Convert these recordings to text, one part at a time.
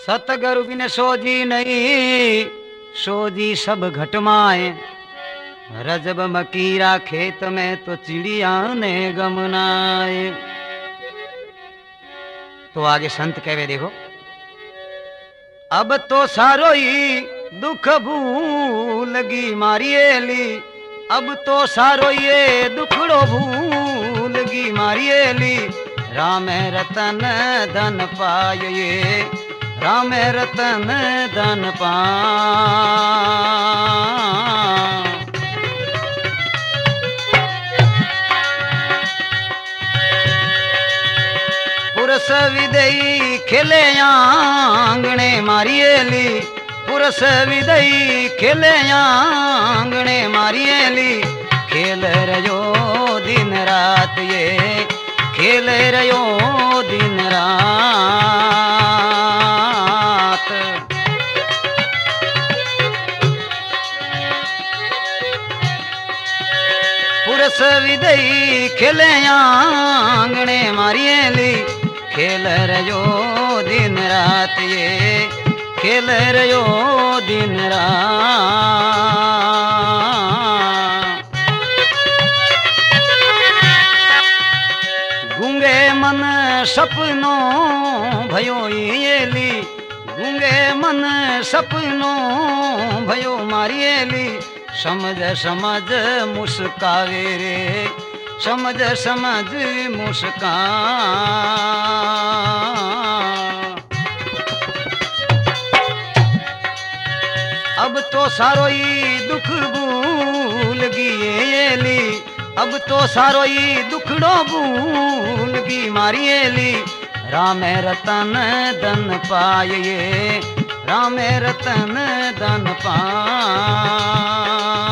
सतगुरु बिन सोजी नहीं, सोजी सब घट माए। रजब मकीरा खेत में तो चिड़िया ने गमनाए। तो आगे संत कहवे देखो, अब तो सारो ही दुख भूलगी मारियेली। अब तो सारो ये दुखड़ो भूलगी मारियेली। राम रतन धन पाये, राम रतन धन पा। पुरस विदई खेले आंगणे मारियेली। पुरस विदई खेले आंगणे मारियेली। खेल रयो दिन रात ये, खेल रयो दिन रात। पुरस विदई खेले आंगणे मारियेली। खेल रयो दिन रात ये, खेल रयो दिन रात। गूंगे मन सपनों भयो येली। गूंगे मन सपनों भयो मारियेली। समझ समझ मुस्कावे रे, समझ समझ मुस्कान। अब तो सारो ही दुख भूल गियेली। अब तो सारो ही दुखड़ो भूल गी मारियेली। राम रतन धन पाये, राम रतन धन पाये।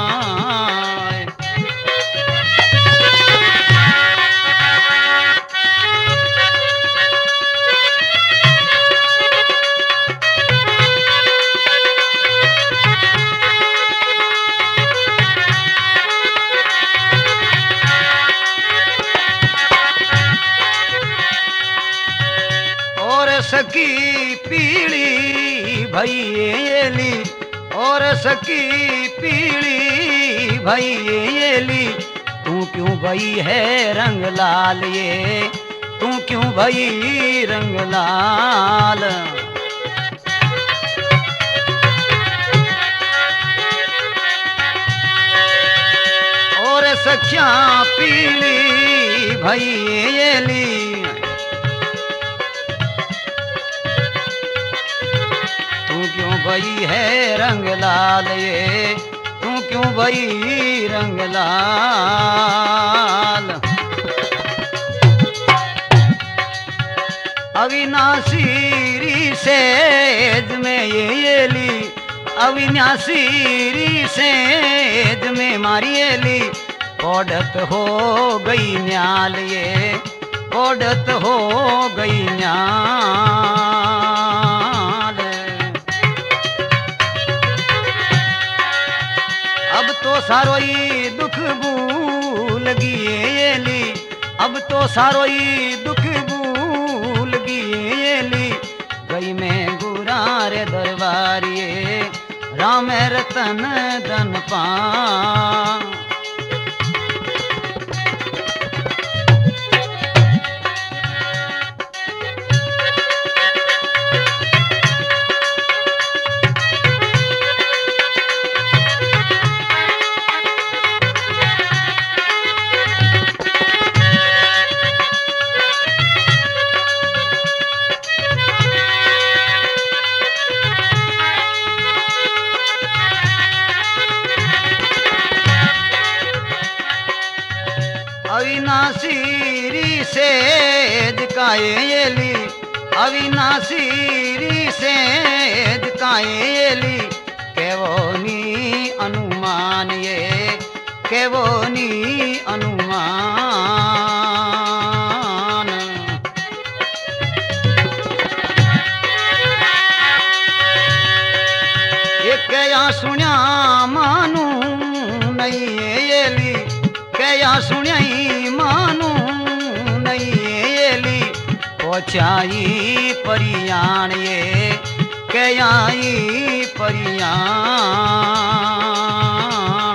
सकी पीली भैयेली। और सकी पीली भैयेली। तू क्यों भई है रंग लाल ये, तू क्यों भई रंग लाल। और सखियां पीली भैयेली। क्यों भई है रंग लाल ये, तू क्यों भई रंग लाल। अविनाशी सेज में येली। अविनाशी सेज में मारियेली। पौड़त हो गई न्याल ये, पौड़त हो गई न्याल। अब तो सारो ही दुख भूल गियेली। अब तो सारो ही दुख भूल गियेली। गई में गुरारे दरबारिये, राम रतन धन पा। अविनाशी सेज कायेली। अविनाशी सेज कायेली। केवोनी अनुमान ये, केवोनी अनुमान। एक या सुन्या मानू नहीं येली। कया सुन्याई मानू नहीं येली। पहुँचाई परियाण ये, के आई परियाण।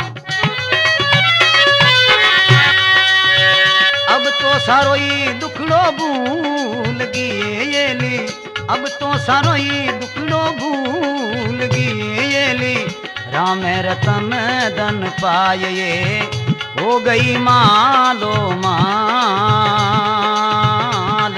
अब तो सारो ही दुखड़ो भूल गियेली, अब तो सारो ही दुखड़ो भूल गियेली। राम रतन धन पाये हो गई मालो माल।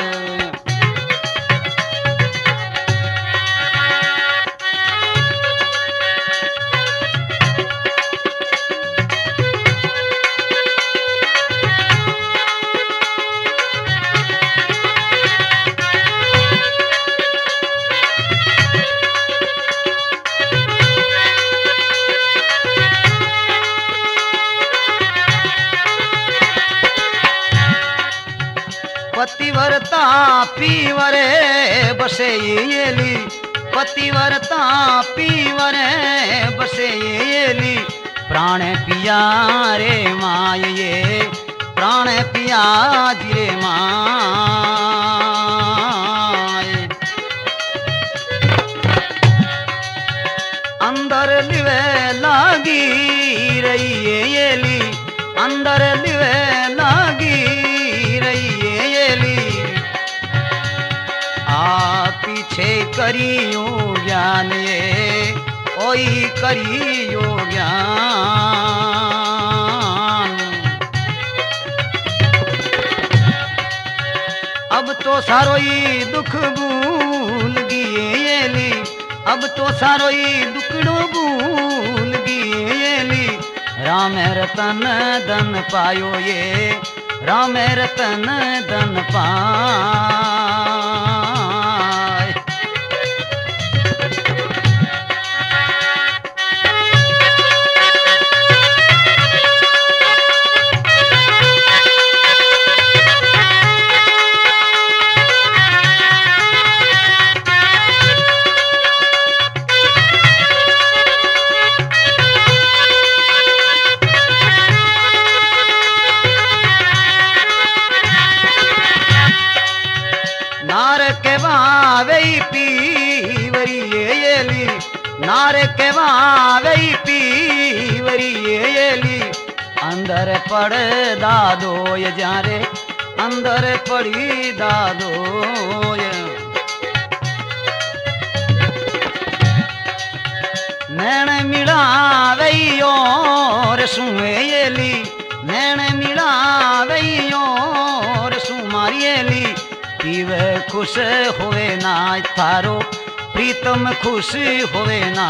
पतिव्रता पीवरे बसे येली, पतिव्रता पीवरे बसे येली। प्राण पिया रे माये, प्राण पिया रे माय। अंदर लिवे लागी रही येली, अंदर लिवे लागी रही येली। आ पीछे करियो ज्ञान ये ओई करियो ज्ञान। अब तो सारो ही दुख भूल गियेली, अब तो सारो ही दुखड़ो भूल गियेली। राम रतन धन पायो ये, राम रतन धन पाय। नार के वावई पीवरी येली, नार के वावई पीवरी येली। अंदर पड़ दादोय जारे, अंदर पड़ी दादोय। नैन मिलावई और सुएली, नैन मिलावई और सुमारियली। पीवे खुश होवे ना थारो प्रीतम खुश होवे ना।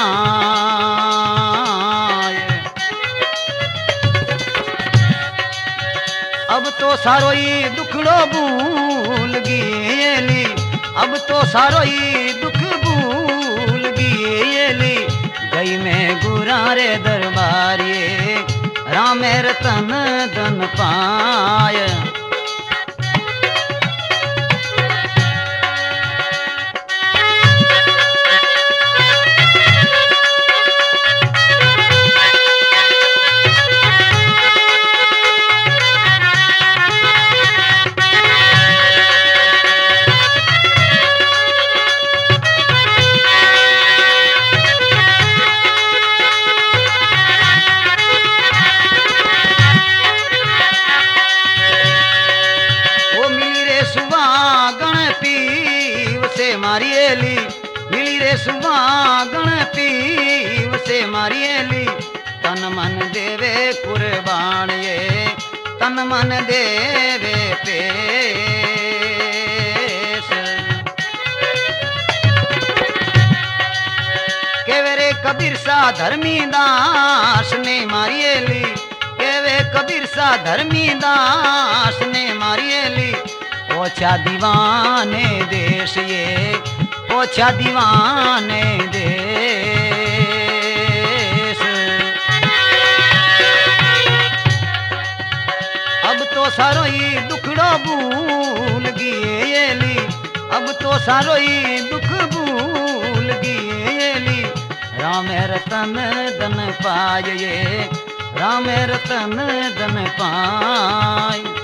अब तो सारो ही दुखड़ो भूल गियेली, अब तो सारो ही दुख भूल गियेली। गई मैं गुरारे दरबारिये, राम रतन धन पाय। मारियली मिली रे सुभागण पीव से मारियली। तन मन देवे कुर्बान ये, तन मन देवे पेश। केवे रे कबीर सा धर्मी दास ने मारियली, केवे कबीर सा धर्मी दास ने मारियली। ओछा दीवाने देश ये, ओछा दीवाने देश। अब तो सारो ही दुखड़ो भूल गियेली, अब तो सारो ही दुख भूल गियेली। राम रतन धन पाये, राम रतन धन पाय।